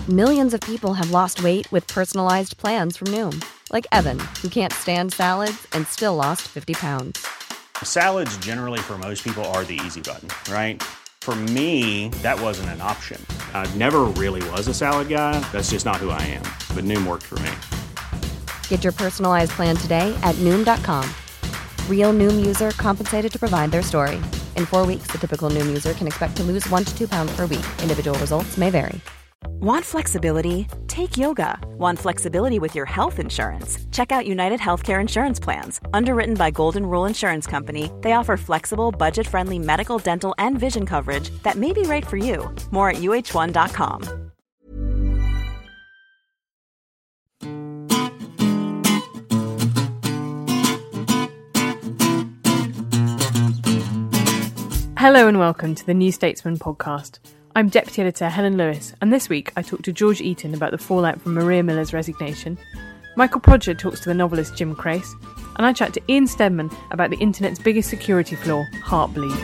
Millions of people have lost weight with personalized plans from Noom. Like Evan, who can't stand salads and still lost 50 pounds. Salads generally for most people are the easy button, right? For me, that wasn't an option. I never really was a salad guy. That's just not who I am. But Noom worked for me. Get your personalized plan today at Noom.com. Real Noom user compensated to provide their story. In 4 weeks, the typical Noom user can expect to lose 1 to 2 pounds per week. Individual results may vary. Want flexibility? Take yoga. Want flexibility with your health insurance? Check out United Healthcare Insurance Plans. Underwritten by Golden Rule Insurance Company, they offer flexible, budget-friendly medical, dental, and vision coverage that may be right for you. More at uh1.com. Hello and welcome to the New Statesman podcast. I'm Deputy Editor Helen Lewis, and this week I talked to George Eaton about the fallout from Maria Miller's resignation. Michael Prodger talks to the novelist Jim Crace, and I chat to Ian Steadman about the internet's biggest security flaw, Heartbleed.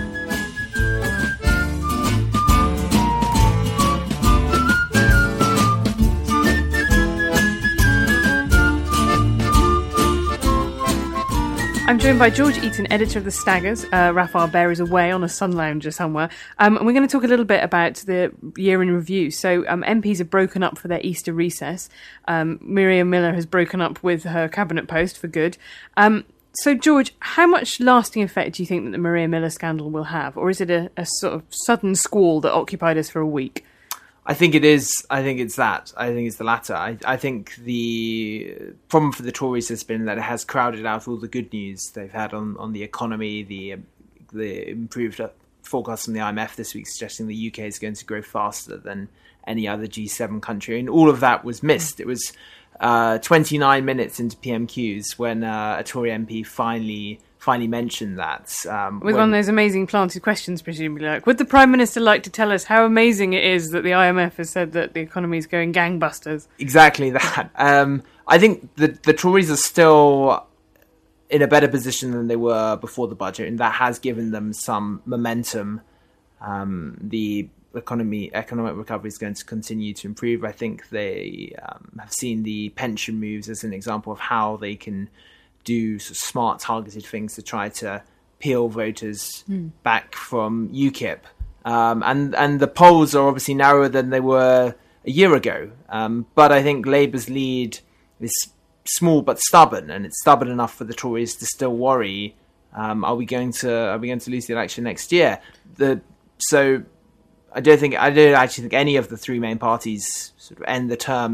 I'm joined by George Eaton, editor of The Staggers. Raphael Behr is away on a sun lounger somewhere. And we're going to talk a little bit about the year in review. So MPs have broken up for their Easter recess. Maria Miller has broken up with her cabinet post for good. So, George, how much lasting effect do you think that the Maria Miller scandal will have? Or is it a sort of sudden squall that occupied us for a week? I think it is. I think it's that. I think it's the latter. I think the problem for the Tories has been that it has crowded out all the good news they've had on the economy, the improved forecast from the IMF this week suggesting the UK is going to grow faster than any other G7 country. And all of that was missed. It was 29 minutes into PMQs when a Tory MP finally mentioned that. With one of those amazing planted questions, presumably, like, would the Prime Minister like to tell us how amazing it is that the IMF has said that the economy is going gangbusters? Exactly that. I think the Tories are still in a better position than they were before the budget, and that has given them some momentum. The economic recovery is going to continue to improve. I think they have seen the pension moves as an example of how they can do sort of smart, targeted things to try to peel voters back from UKIP. And the polls are obviously narrower than they were a year ago. But I think Labour's lead is small but stubborn, and it's stubborn enough for the Tories to still worry: are we going to lose the election next year? So I don't actually think any of the three main parties sort of end the term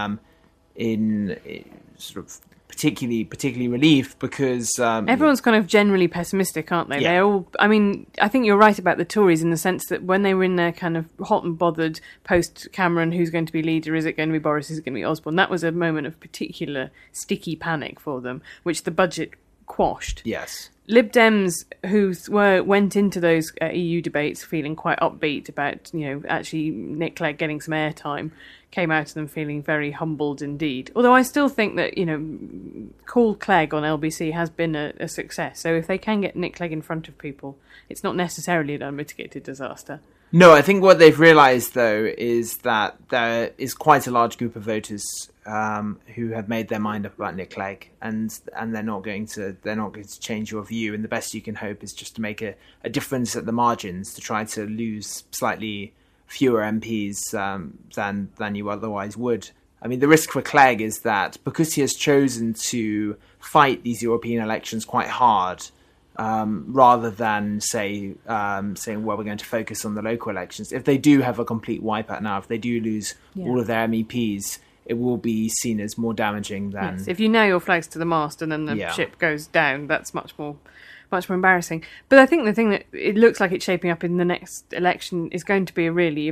in sort of particularly relieved, because everyone's kind of generally pessimistic, aren't they? Yeah. They're all. I mean, I think you're right about the Tories in the sense that when they were in their kind of hot and bothered post Cameron, who's going to be leader? Is it going to be Boris? Is it going to be Osborne? That was a moment of particular sticky panic for them, which the budget quashed. Yes. Lib Dems, who went into those EU debates feeling quite upbeat about, actually Nick Clegg getting some airtime, came out of them feeling very humbled indeed. Although I still think that, Call Clegg on LBC has been a success. So if they can get Nick Clegg in front of people, it's not necessarily an unmitigated disaster. No, I think what they've realised, though, is that there is quite a large group of voters who have made their mind up about Nick Clegg, and they're not going to change your view. And the best you can hope is just to make a difference at the margins, to try to lose slightly fewer MPs than you otherwise would. I mean, the risk for Clegg is that because he has chosen to fight these European elections quite hard, rather than saying, well, we're going to focus on the local elections. If they do have a complete wipeout now, if they do lose all of their MEPs, it will be seen as more damaging than... Yes, if you nail your flags to the mast and then the ship goes down, that's much more embarrassing. But I think the thing that it looks like it's shaping up in the next election is going to be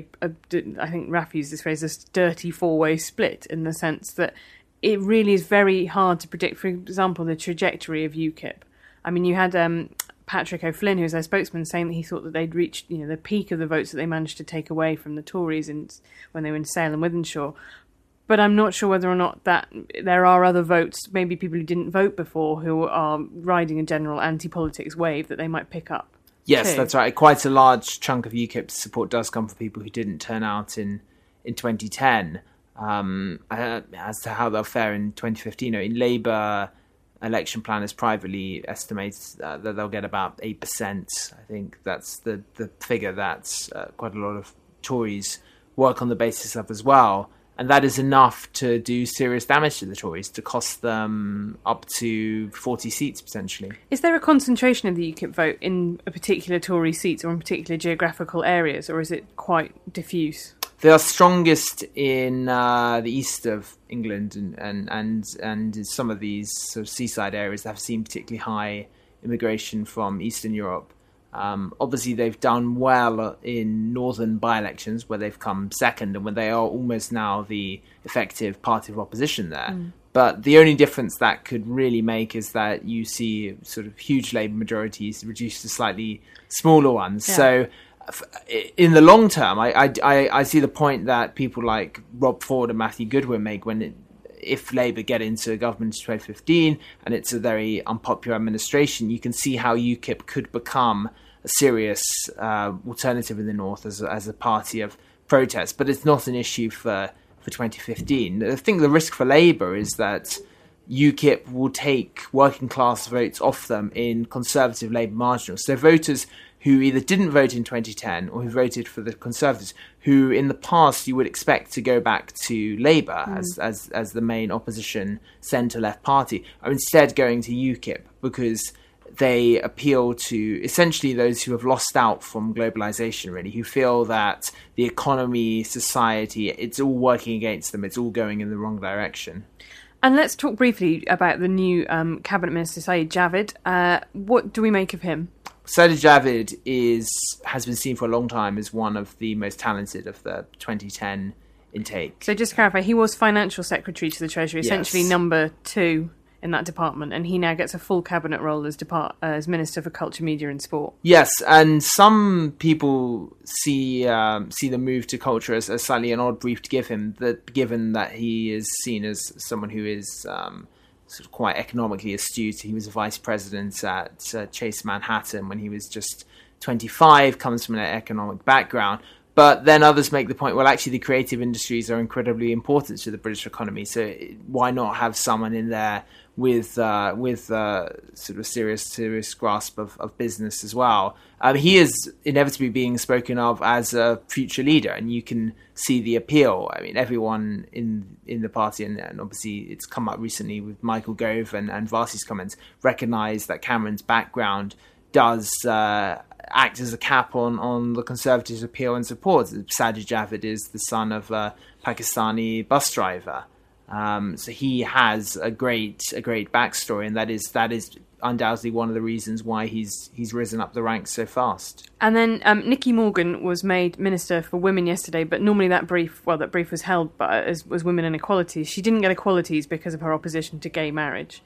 I think Raf used this phrase, a dirty four-way split, in the sense that it really is very hard to predict, for example, the trajectory of UKIP. I mean, you had Patrick O'Flynn, who was their spokesman, saying that he thought that they'd reached the peak of the votes that they managed to take away from the Tories when they were in Sale and Wythenshawe. But I'm not sure whether or not that there are other votes, maybe people who didn't vote before, who are riding a general anti-politics wave that they might pick up. Yes, too. That's right. Quite a large chunk of UKIP's support does come from people who didn't turn out in in 2010. As to how they'll fare in 2015, Labour election planners privately estimate that they'll get about 8%. I think that's the figure that quite a lot of Tories work on the basis of as well. And that is enough to do serious damage to the Tories, to cost them up to 40 seats, potentially. Is there a concentration of the UKIP vote in a particular Tory seats or in particular geographical areas, or is it quite diffuse? They are strongest in the east of England and some of these sort of seaside areas that have seen particularly high immigration from Eastern Europe. Obviously, they've done well in northern by-elections where they've come second and where they are almost now the effective party of opposition there. But the only difference that could really make is that you see sort of huge Labour majorities reduced to slightly smaller ones. Yeah. So in the long term, I see the point that people like Rob Ford and Matthew Goodwin make if Labour get into government in 2015 and it's a very unpopular administration, you can see how UKIP could become a serious alternative in the north as a party of protest. But it's not an issue for 2015. I think the risk for Labour is that UKIP will take working class votes off them in Conservative Labour marginals. So voters who either didn't vote in 2010 or who voted for the Conservatives, who in the past you would expect to go back to Labour as the main opposition centre-left party, are instead going to UKIP because they appeal to essentially those who have lost out from globalisation, really, who feel that the economy, society, it's all working against them, it's all going in the wrong direction. And let's talk briefly about the new Cabinet Minister, Sajid Javid. What do we make of him? Sajid Javid has been seen for a long time as one of the most talented of the 2010 intake. So just to clarify, he was Financial Secretary to the Treasury, essentially number 2 in that department, and he now gets a full cabinet role as Minister for Culture, Media and Sport. Yes, and some people see the move to culture as slightly an odd brief to give him, given that he is seen as someone who is sort of quite economically astute. He was a vice president at Chase Manhattan when he was just 25, comes from an economic background. But then others make the point, well, actually the creative industries are incredibly important to the British economy, so why not have someone in there with sort of serious grasp of business as well? He is inevitably being spoken of as a future leader, and you can see the appeal. I mean, everyone in the party, and obviously it's come up recently with Michael Gove and Varsi's comments, recognise that Cameron's background does act as a cap on the Conservatives' appeal and support. Sajid Javid is the son of a Pakistani bus driver. So he has a great backstory, and that is undoubtedly one of the reasons why he's risen up the ranks so fast. And then Nicky Morgan was made Minister for Women yesterday, but normally that brief was held as Women and Equalities. She didn't get equalities because of her opposition to gay marriage.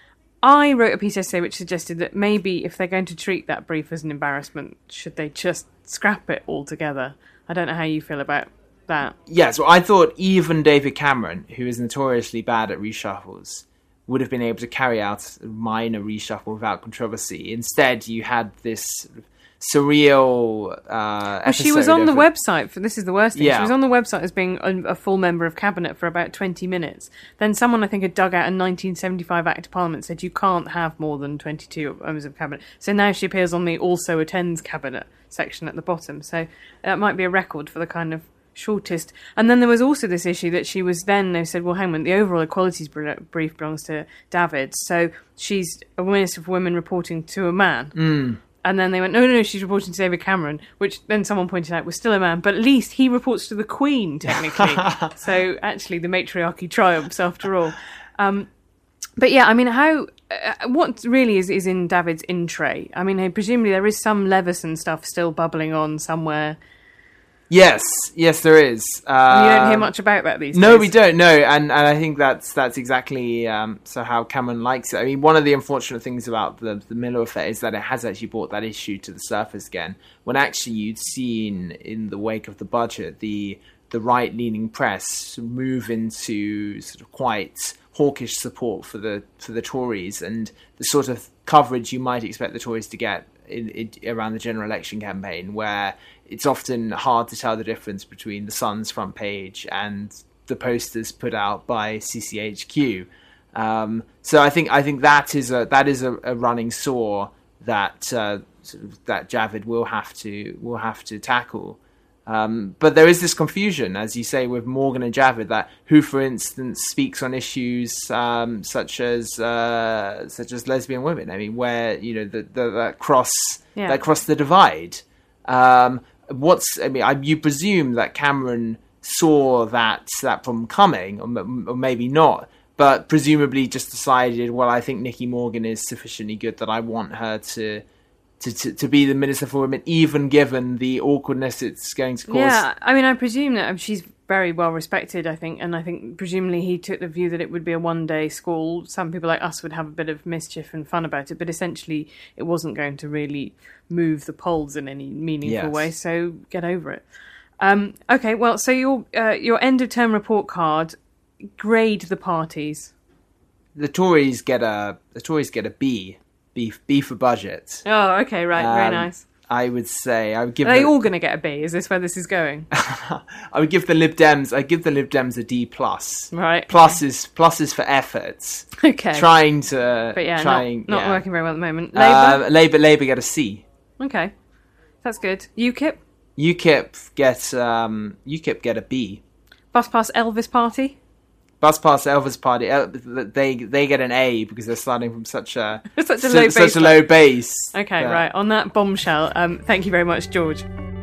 I wrote a piece yesterday which suggested that maybe if they're going to treat that brief as an embarrassment, should they just scrap it altogether? I don't know how you feel about that. Yeah, so I thought even David Cameron, who is notoriously bad at reshuffles, would have been able to carry out a minor reshuffle without controversy. Instead, you had this surreal episode. She was on the website this is the worst thing. Yeah. She was on the website as being a full member of cabinet for about 20 minutes. Then someone, I think, had dug out a 1975 Act of Parliament, said you can't have more than 22 members of cabinet. So now she appears on the also attends cabinet section at the bottom. So that might be a record for the kind of shortest. And then there was also this issue that she was they said, well, hang on, the overall equalities brief belongs to David, so she's a Minister for Women reporting to a man. And then they went, no, she's reporting to David Cameron, which then someone pointed out was still a man, but at least he reports to the Queen, technically. So actually the matriarchy triumphs after all. But yeah, I mean, what really is in David's in tray? I mean, presumably there is some Leveson stuff still bubbling on somewhere. Yes, there is. You don't hear much about that these days. No, we don't. No, and I think that's exactly so how Cameron likes it. I mean, one of the unfortunate things about the Miller affair is that it has actually brought that issue to the surface again. When actually you'd seen in the wake of the budget the right-leaning press move into sort of quite hawkish support for the Tories, and the sort of coverage you might expect the Tories to get around the general election campaign, where it's often hard to tell the difference between the Sun's front page and the posters put out by CCHQ. So I think that is a running sore that that Javid will have to tackle. But there is this confusion, as you say, with Morgan and Javid, that who, for instance, speaks on issues such as lesbian women. I mean, where that cross the divide. You presume that Cameron saw that problem coming, or maybe not, but presumably just decided, well, I think Nicky Morgan is sufficiently good that I want her to be the Minister for Women, even given the awkwardness it's going to cause. Yeah, I mean, I presume that she's very well respected, I think, and I think presumably he took the view that it would be a one-day school. Some people like us would have a bit of mischief and fun about it, but essentially it wasn't going to really move the polls in any meaningful way, so get over it. Okay, well, so your end-of-term report card, grade the parties. The Tories get a B. B for budget. Oh, okay, right, very nice. I would say I would give. Are they all going to get a B? Is this where this is going? I would give the Lib Dems. a D plus. Right. Plus is for efforts. Okay. Trying to. But yeah, not working very well at the moment. Labour get a C. Okay, that's good. UKIP. UKIP get a B. Bus Pass Elvis Party. Bus Pass Elvis Party, they get an A because they're starting from such a low base. Okay, right. On that bombshell, thank you very much, George.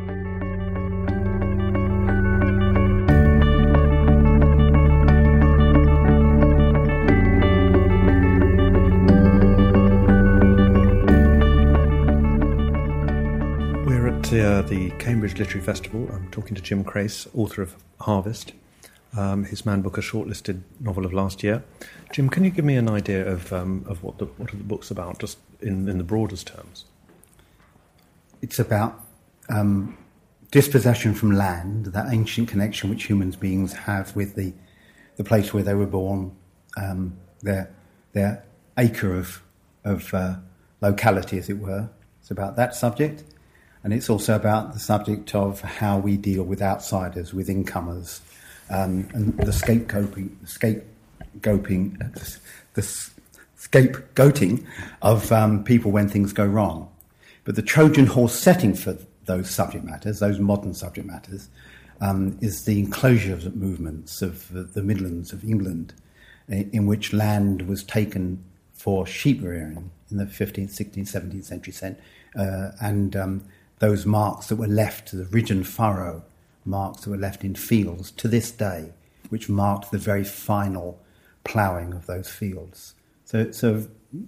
We're at the Cambridge Literary Festival. I'm talking to Jim Crace, author of Harvest. His Man Booker shortlisted novel of last year. Jim, can you give me an idea of what the book's about, just in the broadest terms? It's about dispossession from land, that ancient connection which human beings have with the place where they were born, their acre of locality, as it were. It's about that subject, and it's also about the subject of how we deal with outsiders, with incomers. And the scapegoating of people when things go wrong. But the Trojan horse setting for those subject matters, those modern subject matters, is the enclosure movements of the Midlands of England, in which land was taken for sheep rearing in the 15th, 16th, 17th century, and those marks that were left, the ridge and furrow, marks that were left in fields to this day, which marked the very final ploughing of those fields. So it's a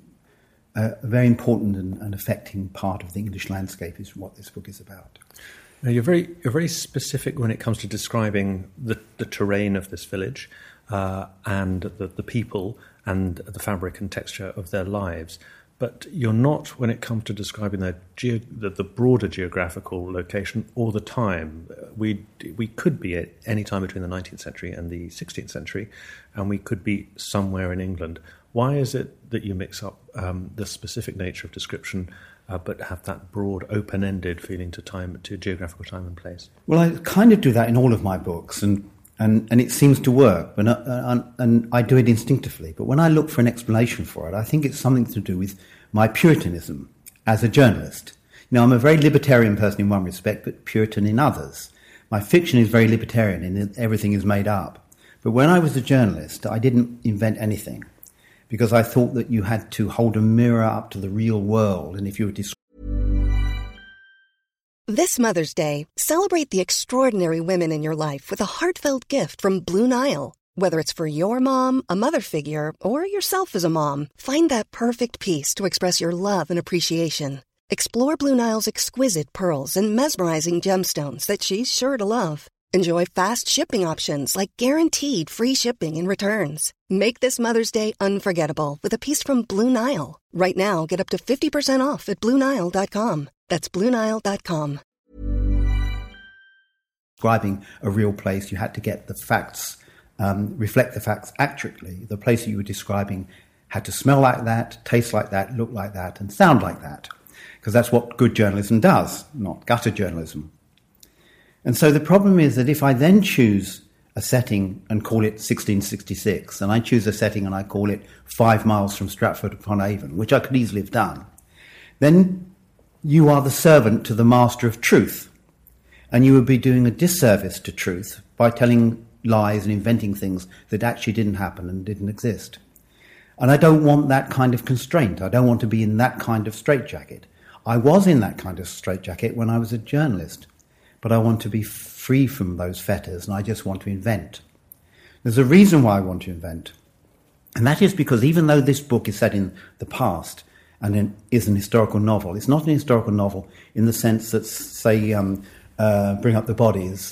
very important and affecting part of the English landscape is what this book is about. Now, you're very specific when it comes to describing the terrain of this village and the people and the fabric and texture of their lives. But you're not when it comes to describing the broader geographical location or the time. We could be at any time between the 19th century and the 16th century, and we could be somewhere in England. Why is it that you mix up the specific nature of description but have that broad, open-ended feeling to geographical time and place? Well, I kind of do that in all of my books, and it seems to work, and I do it instinctively. But when I look for an explanation for it, I think it's something to do with my Puritanism as a journalist. You know, I'm a very libertarian person in one respect, but Puritan in others. My fiction is very libertarian in that everything is made up. But when I was a journalist, I didn't invent anything, because I thought that you had to hold a mirror up to the real world, and if you were This Mother's Day, celebrate the extraordinary women in your life with a heartfelt gift from Blue Nile. Whether it's for your mom, a mother figure, or yourself as a mom, find that perfect piece to express your love and appreciation. Explore Blue Nile's exquisite pearls and mesmerizing gemstones that she's sure to love. Enjoy fast shipping options like guaranteed free shipping and returns. Make this Mother's Day unforgettable with a piece from Blue Nile. Right now, get up to 50% off at BlueNile.com. That's BlueNile.com. Describing a real place, you had to get the facts, reflect the facts accurately. The place that you were describing had to smell like that, taste like that, look like that, and sound like that. Because that's what good journalism does, not gutter journalism. And so the problem is that if I then choose a setting and call it 1666, and I choose a setting and I call it 5 miles from Stratford-upon-Avon, which I could easily have done, then you are the servant to the master of truth. And you would be doing a disservice to truth by telling lies and inventing things that actually didn't happen and didn't exist. And I don't want that kind of constraint. I don't want to be in that kind of straitjacket. I was in that kind of straitjacket when I was a journalist, but I want to be free from those fetters, and I just want to invent. There's a reason why I want to invent, and that is because even though this book is set in the past and is an historical novel, it's not an historical novel in the sense that, say, Bring Up the Bodies,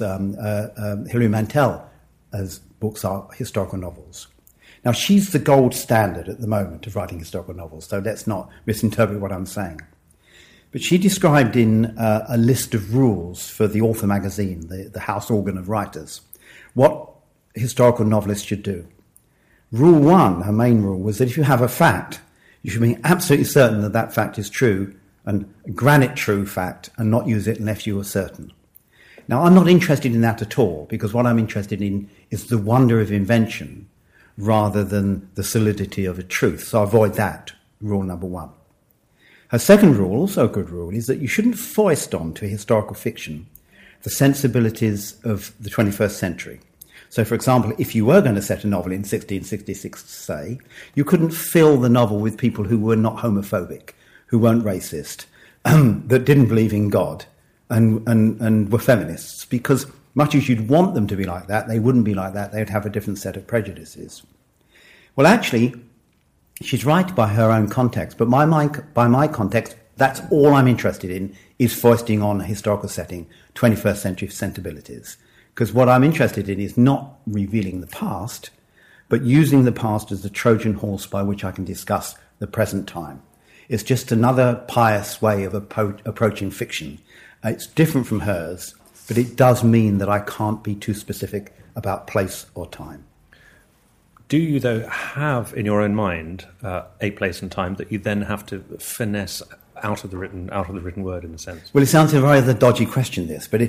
Hilary Mantel's books are historical novels. Now, she's the gold standard at the moment of writing historical novels, so let's not misinterpret what I'm saying. But she described in a list of rules for the Author magazine, the house organ of writers, what historical novelists should do. Rule 1, her main rule, was that if you have a fact, you should be absolutely certain that that fact is true, and granite true fact, and not use it unless you are certain. Now, I'm not interested in that at all, because what I'm interested in is the wonder of invention rather than the solidity of a truth. So I avoid that, rule number 1. Her second rule, also a good rule, is that you shouldn't foist onto historical fiction the sensibilities of the 21st century. So, for example, if you were going to set a novel in 1666, say, you couldn't fill the novel with people who were not homophobic, who weren't racist, that didn't believe in God, and were feminists, because much as you'd want them to be like that, they wouldn't be like that. They'd have a different set of prejudices. Well, actually, she's right by her own context, but by my context, that's all I'm interested in, is foisting on a historical setting 21st century sensibilities. Because what I'm interested in is not revealing the past, but using the past as the Trojan horse by which I can discuss the present time. It's just another pious way of approaching fiction. It's different from hers, but it does mean that I can't be too specific about place or time. Do you, though, have in your own mind a place and time that you then have to finesse out of the written word, in a sense? Well, it sounds a rather dodgy question, this, but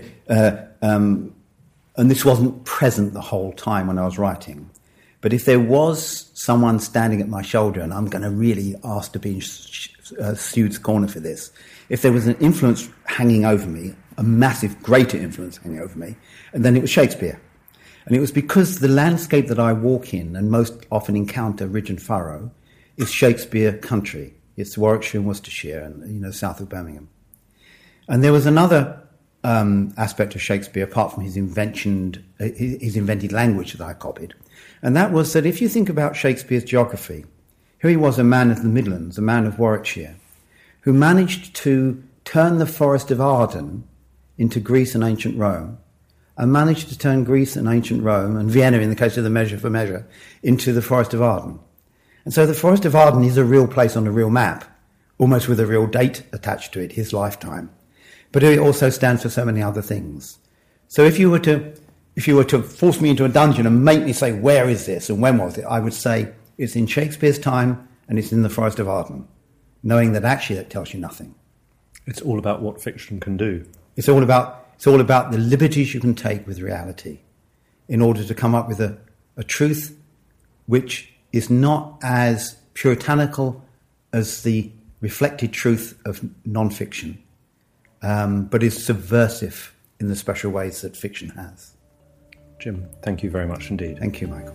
and this wasn't present the whole time when I was writing. But if there was someone standing at my shoulder, and I'm going to really ask to be in Stu's corner for this, if there was an influence hanging over me, a massive, greater influence hanging over me, and then it was Shakespeare. And it was because the landscape that I walk in and most often encounter ridge and furrow is Shakespeare country. It's Warwickshire and Worcestershire and, south of Birmingham. And there was another aspect of Shakespeare, apart from his invented language that I copied. And that was that if you think about Shakespeare's geography, here he was, a man of the Midlands, a man of Warwickshire, who managed to turn the Forest of Arden into Greece and ancient Rome, and managed to turn Greece and ancient Rome, and Vienna in the case of the Measure for Measure, into the Forest of Arden. And so the Forest of Arden is a real place on a real map, almost with a real date attached to it, his lifetime. But it also stands for so many other things. So if you were to force me into a dungeon and make me say, where is this and when was it, I would say it's in Shakespeare's time and it's in the Forest of Arden, knowing that actually that tells you nothing. It's all about what fiction can do. It's all about the liberties you can take with reality in order to come up with a truth which is not as puritanical as the reflected truth of non-fiction, but is subversive in the special ways that fiction has. Jim, thank you very much indeed. Thank you, Michael.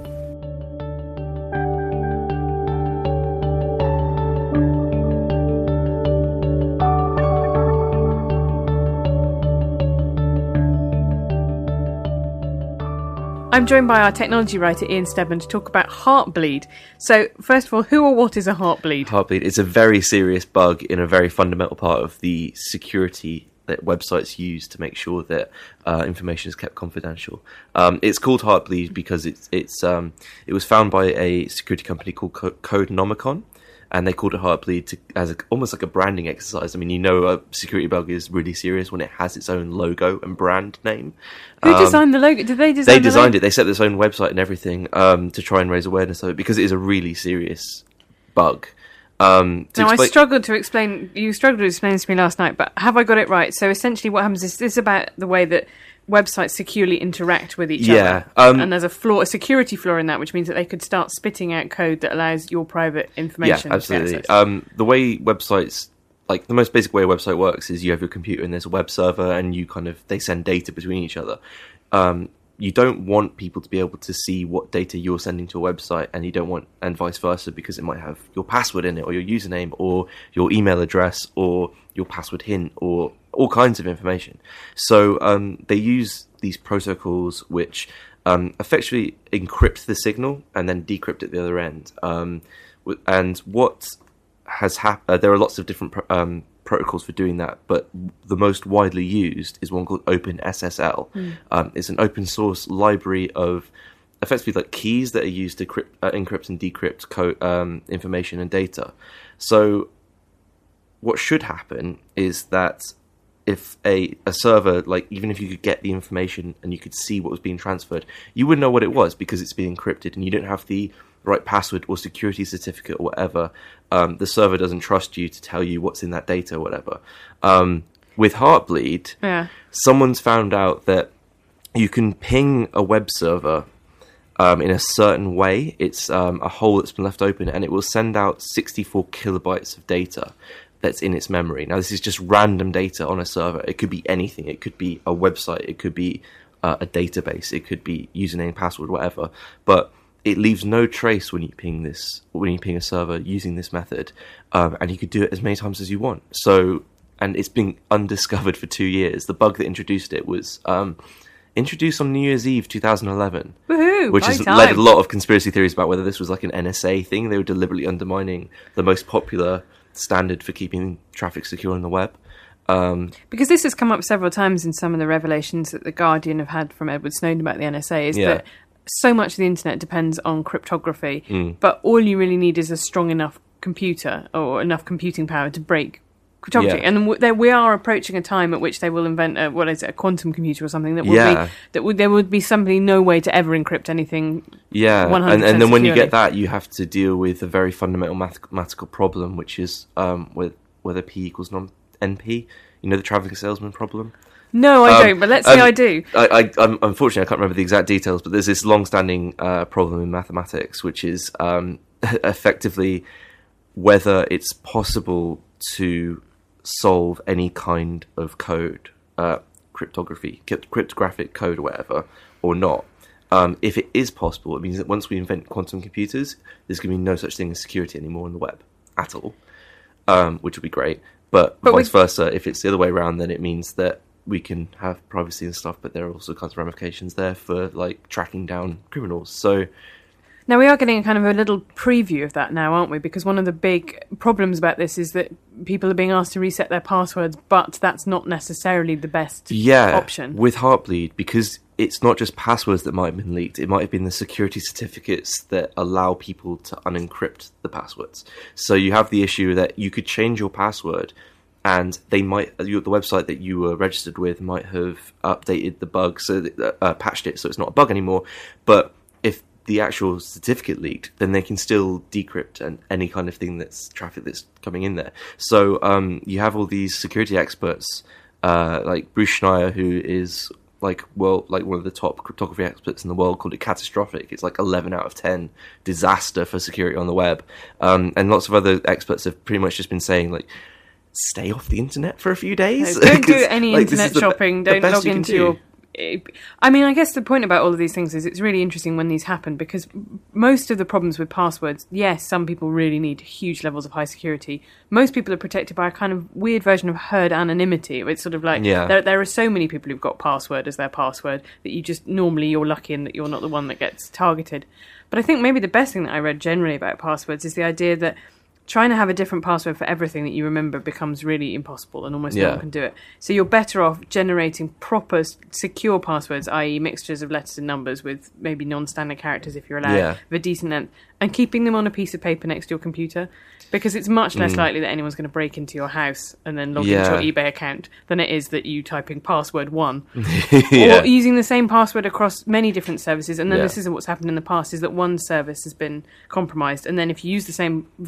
I'm joined by our technology writer Ian Steadman to talk about Heartbleed. So, first of all, who or what is a Heartbleed? Heartbleed is a very serious bug in a very fundamental part of the security that websites use to make sure that information is kept confidential. It's called Heartbleed because it was found by a security company called Codenomicon, and they called it Heartbleed almost like a branding exercise. I mean, a security bug is really serious when it has its own logo and brand name. Who designed the logo? Did they design They designed it. They set this own website and everything to try and raise awareness of it because it is a really serious bug. I struggled to explain. You struggled to explain this to me last night, but have I got it right? So essentially, what happens is this is about the way that websites securely interact with each other, and there's a security flaw in that, which means that they could start spitting out code that allows your private information. Yeah, absolutely. The way websites, like the most basic way a website works, is you have your computer and there's a web server, and they send data between each other. You don't want people to be able to see what data you're sending to a website, and vice versa, because it might have your password in it, or your username, or your email address, or your password hint, or all kinds of information. So they use these protocols which effectively encrypt the signal and then decrypt at the other end. And what has happened? There are lots of different protocols for doing that, but the most widely used is one called OpenSSL. It's an open source library of effectively like keys that are used to encrypt and decrypt code, information and data. So what should happen is that if a server, like even if you could get the information and you could see what was being transferred, you wouldn't know what it was because it's being encrypted and you don't have the right password or security certificate or whatever. The server doesn't trust you to tell you what's in that data or whatever. With Heartbleed, someone's found out that you can ping a web server in a certain way. It's a hole that's been left open, and it will send out 64 kilobytes of data that's in its memory. Now, this is just random data on a server. It could be anything. It could be a website. It could be a database. It could be username, password, whatever. But it leaves no trace when you ping a server using this method, and you could do it as many times as you want. So, and it's been undiscovered for 2 years. The bug that introduced it was introduced on New Year's Eve 2011, which has led a lot of conspiracy theories about whether this was like an NSA thing. They were deliberately undermining the most popular standard for keeping traffic secure on the web. Because this has come up several times in some of the revelations that The Guardian have had from Edward Snowden about the NSA, is that so much of the internet depends on cryptography, but all you really need is a strong enough computer or enough computing power to break cryptography. And we are approaching a time at which they will invent a quantum computer or something that will there would be simply no way to ever encrypt anything. 100% and then when you securely. get that, you have to deal with a very fundamental mathematical problem, which is whether P equals NP. You know, the traveling salesman problem. No, I don't, but let's say I do. I'm unfortunately, I can't remember the exact details, but there's this long-standing problem in mathematics, which is effectively whether it's possible to solve any kind of code, cryptographic code or whatever, or not. If it is possible, it means that once we invent quantum computers, there's going to be no such thing as security anymore on the web at all, which would be great. But vice versa, if it's the other way around, then it means that we can have privacy and stuff, but there are also kinds of ramifications there for like tracking down criminals. So now we are getting a kind of a little preview of that now, aren't we? Because one of the big problems about this is that people are being asked to reset their passwords, but that's not necessarily the best option. With Heartbleed, because it's not just passwords that might have been leaked, it might have been the security certificates that allow people to unencrypt the passwords. So you have the issue that you could change your password, and the website that you were registered with might have updated the bug, so patched it so it's not a bug anymore. But if the actual certificate leaked, then they can still decrypt and any kind of thing that's traffic that's coming in there. So you have all these security experts, like Bruce Schneier, who is like one of the top cryptography experts in the world, called it catastrophic. It's like 11 out of 10 disaster for security on the web. And lots of other experts have pretty much just been saying, like, stay off the internet for a few days. Don't do any internet shopping. Don't log into your... I mean, I guess the point about all of these things is it's really interesting when these happen, because most of the problems with passwords, yes, some people really need huge levels of high security. Most people are protected by a kind of weird version of herd anonymity. It's sort of like there are so many people who've got password as their password that you're lucky in that you're not the one that gets targeted. But I think maybe the best thing that I read generally about passwords is the idea that trying to have a different password for everything that you remember becomes really impossible, and almost no one can do it. So you're better off generating proper, secure passwords, i.e. mixtures of letters and numbers with maybe non-standard characters if you're allowed, of a decent length, and keeping them on a piece of paper next to your computer, because it's much less likely that anyone's going to break into your house and then log into your eBay account than it is that you typing password 1 or using the same password across many different services. And then this is what's happened in the past, is that one service has been compromised, and then if you use the same very secure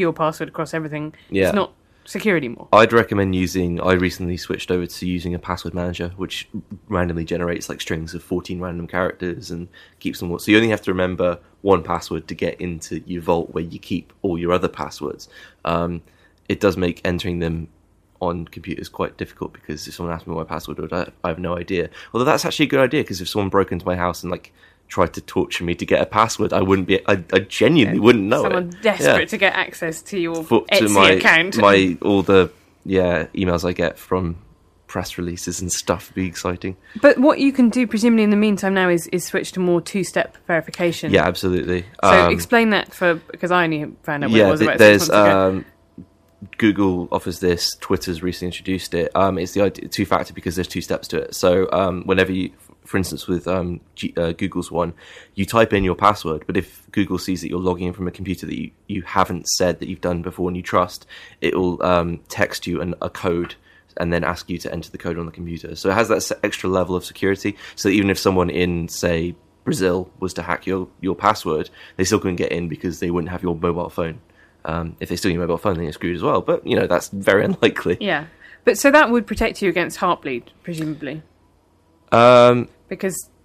your password across everything, Yeah. it's not secure anymore. I'd recommend I recently switched over to using a password manager, which randomly generates like strings of 14 random characters and keeps them. So you only have to remember one password to get into your vault where you keep all your other passwords. It does make entering them on computers quite difficult, because if someone asks me what my password is, I have no idea. Although that's actually a good idea, because if someone broke into my house and like tried to torture me to get a password, I genuinely wouldn't know Someone it. desperate to get access to your to Etsy account. all the emails I get from press releases and stuff would be exciting. But what you can do, presumably in the meantime now, is switch to more two-step verification. Yeah, absolutely. So explain that because I only found out what it was about 6 months ago. Google offers this. Twitter's recently introduced it. It's the idea, two-factor, because there's 2 steps to it. So whenever you, for instance, with Google's one, you type in your password, but if Google sees that you're logging in from a computer that you haven't said that you've done before and you trust, it will text you a code and then ask you to enter the code on the computer. So it has that extra level of security, so that even if someone in, say, Brazil was to hack your password, they still couldn't get in because they wouldn't have your mobile phone. If they steal your mobile phone, then you're screwed as well. But, that's very unlikely. Yeah. But so that would protect you against Heartbleed, presumably? Because...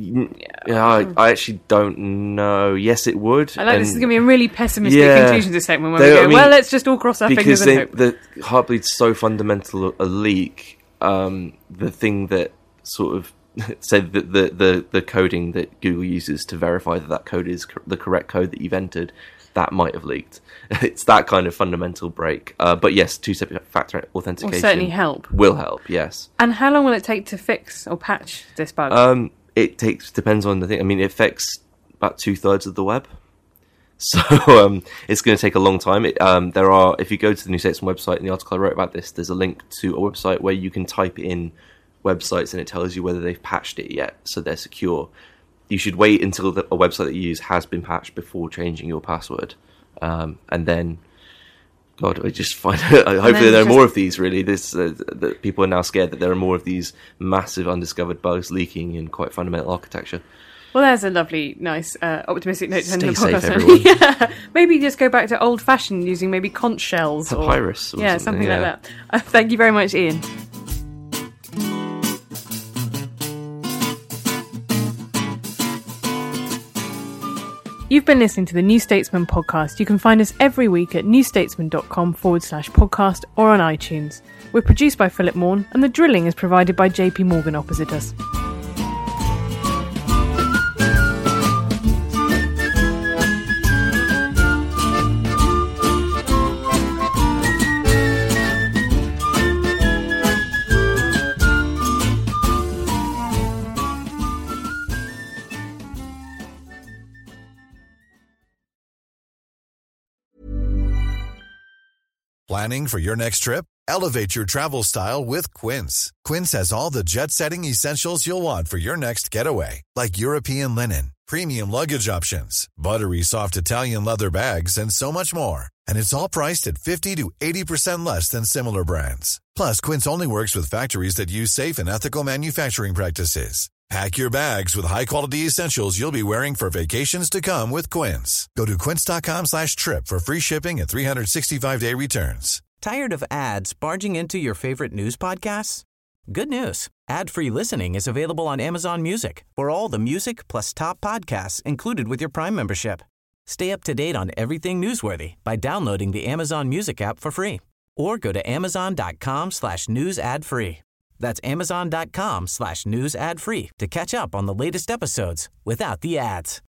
I actually don't know. Yes, it would. I like this is going to be a really pessimistic conclusion to this segment where we go, well, let's just all cross our fingers and hope. Because the Heartbleed's so fundamental a leak, the thing that sort of said that the coding that Google uses to verify that code is the correct code that you've entered, that might have leaked. It's that kind of fundamental break. But yes, two-step factor authentication will certainly help. Will help, yes. And how long will it take to fix or patch this bug? It depends on the thing. I mean, it affects about 2/3 of the web. So it's going to take a long time. If you go to the New Statesman website, in the article I wrote about this, there's a link to a website where you can type in websites and it tells you whether they've patched it yet, so they're secure. You should wait until a website that you use has been patched before changing your password. And then, God, I just find... hopefully there are more of these, really. People are now scared that there are more of these massive undiscovered bugs leaking in quite fundamental architecture. Well, there's a lovely, nice, optimistic note to end the podcast. Stay safe, everyone. Yeah. Maybe just go back to old-fashioned using maybe conch shells. Papyrus or something like that. Thank you very much, Ian. You've been listening to the New Statesman podcast. You can find us every week at newstatesman.com/podcast or on iTunes. We're produced by Philip Morn, and the drilling is provided by JP Morgan opposite us. Planning for your next trip? Elevate your travel style with Quince. Quince has all the jet-setting essentials you'll want for your next getaway, like European linen, premium luggage options, buttery soft Italian leather bags, and so much more. And it's all priced at 50 to 80% less than similar brands. Plus, Quince only works with factories that use safe and ethical manufacturing practices. Pack your bags with high-quality essentials you'll be wearing for vacations to come with Quince. Go to quince.com/trip for free shipping and 365-day returns. Tired of ads barging into your favorite news podcasts? Good news. Ad-free listening is available on Amazon Music for all the music plus top podcasts included with your Prime membership. Stay up to date on everything newsworthy by downloading the Amazon Music app for free or go to amazon.com/news ad free. That's amazon.com/news ad free to catch up on the latest episodes without the ads.